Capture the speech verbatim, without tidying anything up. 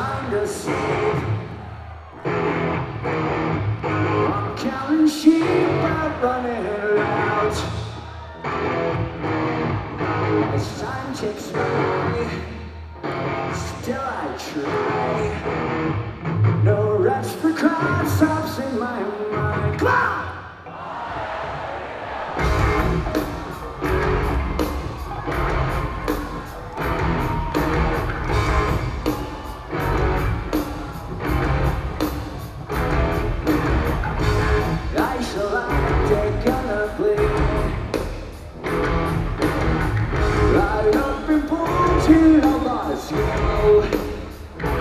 trying to sleep. I'm counting sheep, I'm running out. As time ticks by, still I try. No rest for crowd stops in my mind.